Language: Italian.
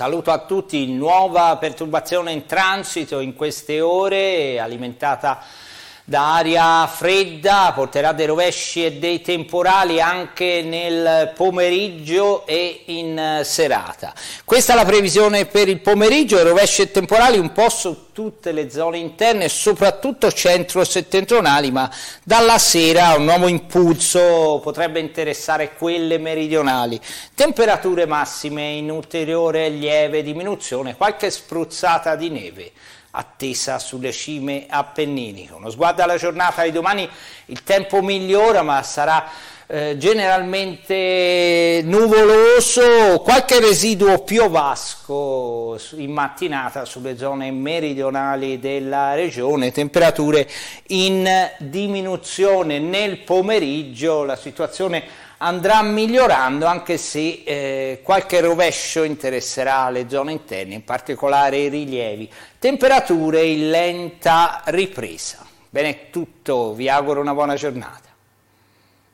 Saluto a tutti, nuova perturbazione in transito in queste ore, alimentata da aria fredda, porterà dei rovesci e dei temporali anche nel pomeriggio e in serata. Questa è la previsione per il pomeriggio, rovesci e temporali un po' su tutte le zone interne, soprattutto centro-settentrionali, ma dalla sera un nuovo impulso potrebbe interessare quelle meridionali. Temperature massime in ulteriore lieve diminuzione, qualche spruzzata di neve attesa sulle cime appenniniche. Uno sguardo alla giornata di domani, il tempo migliora ma sarà generalmente nuvoloso, qualche residuo piovasco in mattinata sulle zone meridionali della regione, temperature in diminuzione nel pomeriggio, la situazione andrà migliorando anche se qualche rovescio interesserà le zone interne, in particolare i rilievi. Temperature in lenta ripresa. Bene, è tutto, vi auguro una buona giornata.